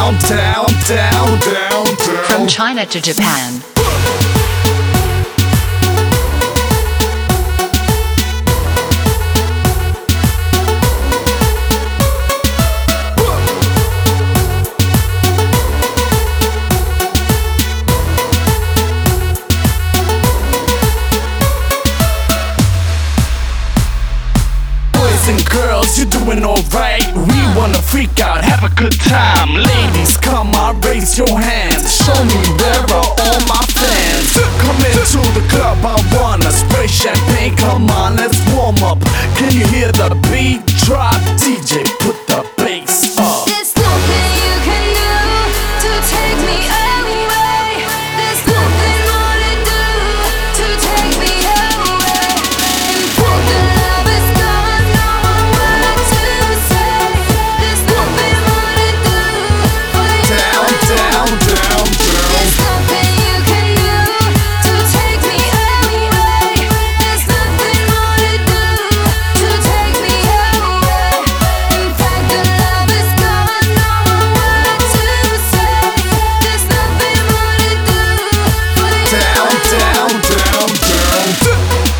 down, down, down, down, down. From China to Japan. Boys and girls, you're doing alright. We wanna freak out, have a good time. Ladies, come on, raise your hands. Show me where are all my fans. Come into the club, I wanna spray champagne. Come on, let's warm up. Can you hear the beat drop? DJ, put the bass up. There's nothing you can do to take me away. There's nothing more to do to take me away. In fact, the love is gone, no more words to say. There's nothing more to do for you. Down, down, down, down. There's nothing you can do to take me away. There's nothing more to do to take me away. In fact, the love is gone, no more words to say. There's nothing more to do for you. Down, down, down, down.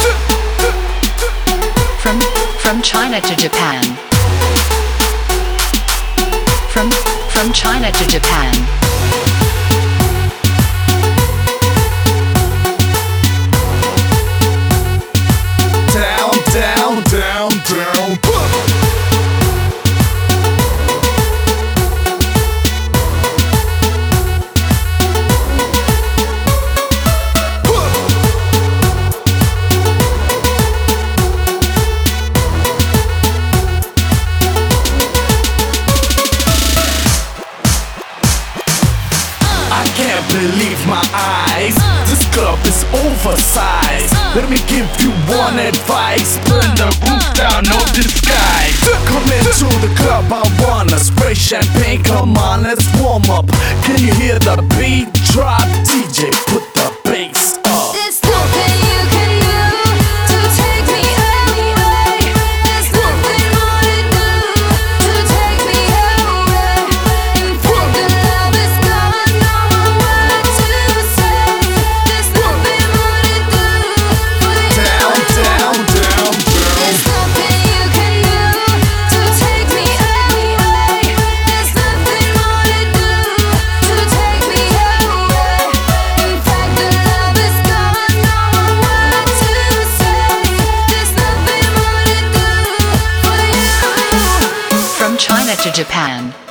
From China to Japan. From China to Japan. Down, down, down, down. I can't believe my eyes. This club is oversized. Let me give you one advice. Burn the roof down, no disguise. Come into the club, I wanna spray champagne. Come on, let's warm up. Can you hear the beat drop? DJ, put the bass up. There's nothing you can do to take me away. There's nothing more to do to take me away. In fact, the love is gone, no more words to say. There's nothing more to do for you. Down, down, down, down. There's nothing you can do to take me away. There's nothing more to do to take me away. In fact, the love is gone, no more words to say. There's nothing more to do for you. From China to Japan.